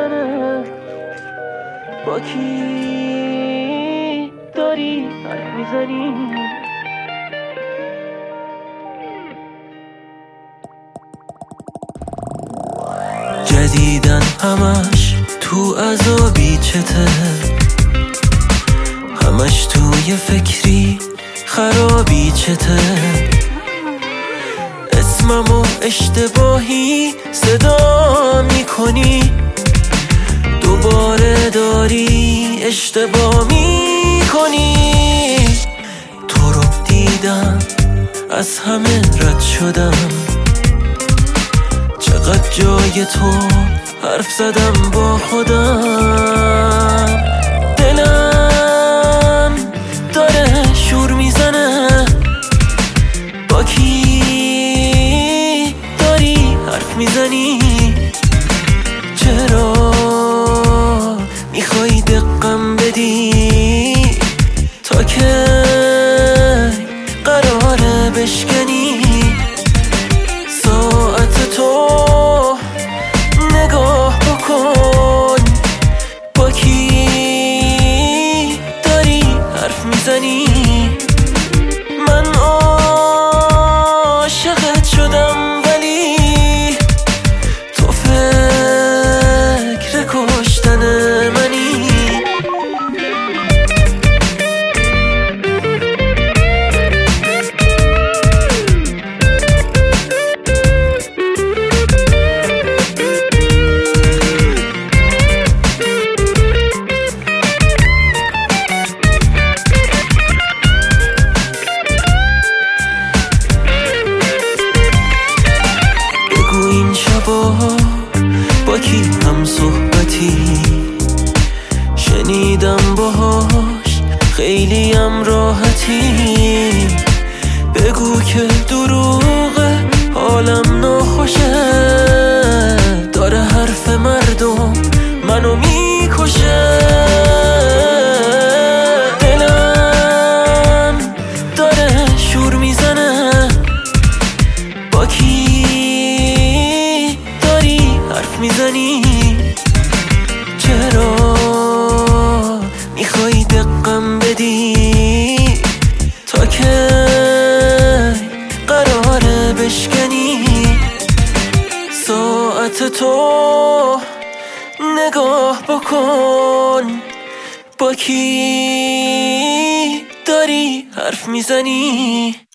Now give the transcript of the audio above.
میزنه؟ با کی داری حرف میزنی؟ جدیدن همش تو عذابی چته، همش توی فکری خرابی چته، اسممو اشتباهی صدا میکنی، دوباره داری اشتباه میکنی. تو رو دیدم از همه رد شدم، چقدر جای تو حرف زدم با خودم. دلم داره شور میزنه، با کی داری حرف میزنی؟ چرا میخوای دقم بدی؟ تا که قراره بشکنی؟ ساعت تو نگاه بکن، با کی داری حرف میزنی؟ من عاشقت شدم ولی تو فکر کشتن منی. با کی هم صحبتی شنیدم باهاش خیلیم راحتی، بگو که دروغه حالم ناخوشه، داره حرف مردم منو میکشه. دلم داره شور میزنه، با کی حرف میزنی؟ چرا میخوای دقم بدی؟ تا که قراره بشکنی؟ ساعت تو نگاه بکن، با کی داری حرف میزنی؟